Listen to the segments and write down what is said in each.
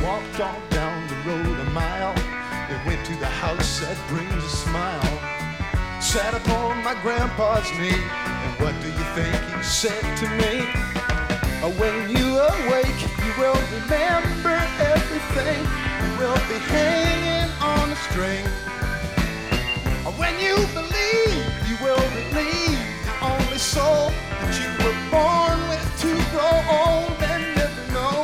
walked on down the road a mile and went to the house that brings a smile. Sat upon my grandpa's knee, and what do you think he said to me? When you awake, you will remember everything. You will be hanging on a string. When you believe, you will believe the only soul that you were born with to grow old and never know.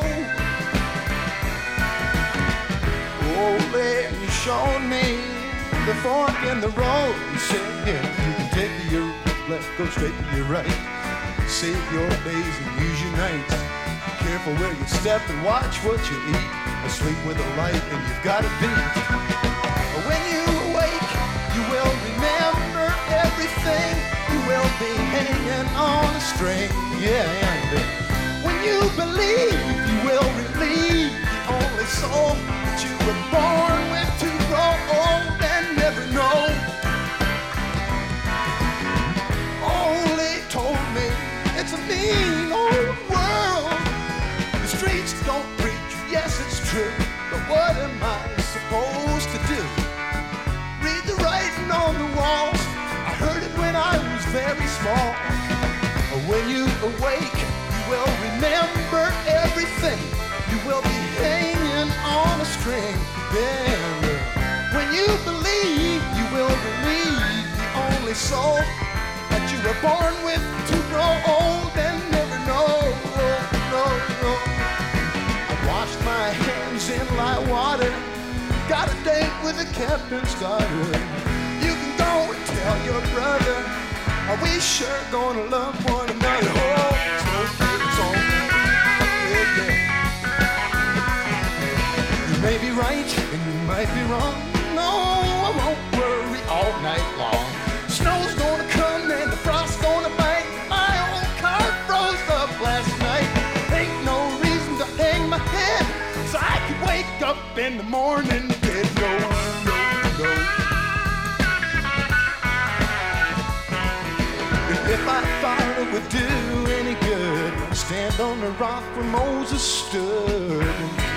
Oh, there you showed me the fork in the road. You said, yeah, you can take your left, go straight to your right. Save your days and use your nights. Be careful where you step and watch what you eat. Asleep with a light and you've got a beat. When you awake, you will remember everything. You will be hanging on a string. Yeah, and when you believe, you will relieve the only soul that you were born with to grow old and never know. Only told me it's a mean old world. The streets don't preach, yes it's true, but what am I supposed to do? Read the writing on the walls. I heard it when I was very small. When you awake, you will remember everything. You will be hanging on a string. Yeah. When you believe, you will believe the only soul that you were born with to grow old and never know. No. I washed my hands in light water. Got a date with the captain's daughter. You can go and tell your brother, are we sure gonna love one another? Oh, it's on. Yeah. You may be right and you might be wrong. No, I won't worry all night long. Snow's gonna come and the frost's gonna bite. My old car froze up last night. Ain't no reason to hang my head, so I can wake up in the morning dead. No. If I thought it would do any good, I'd stand on the rock where Moses stood.